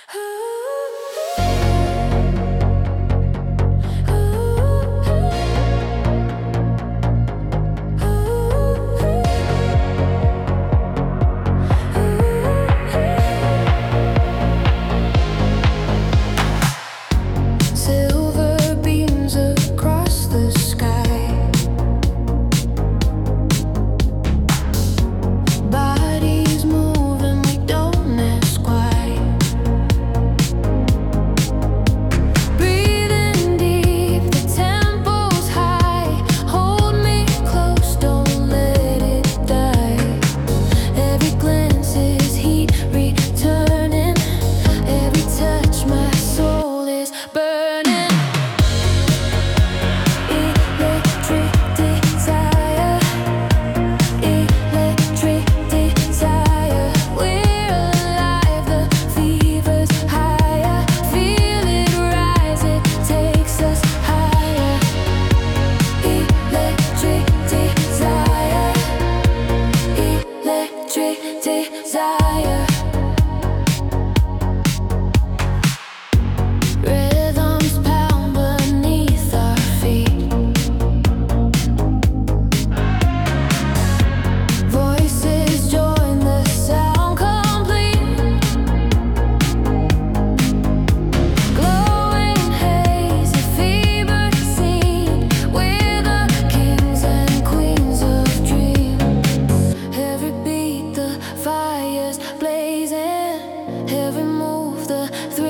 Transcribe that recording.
Silver beams across the sky. Bodies moving, we don't ask why. Breathing deep, the tempo's high. Hold me close, don't let it die. Every glance is heat returning. Every touch, my soul is burning. Electric desire, electric desire. We're alive, the fever's higher. Feel it rise, it takes us higher. Electric desire, electric desire. Rhythms pound beneath our feet. Voices join the sound complete. Glowing haze, a fevered scene. We're the kings and queens of dreams. Every beat, the fire's blazing. Every move, the thrill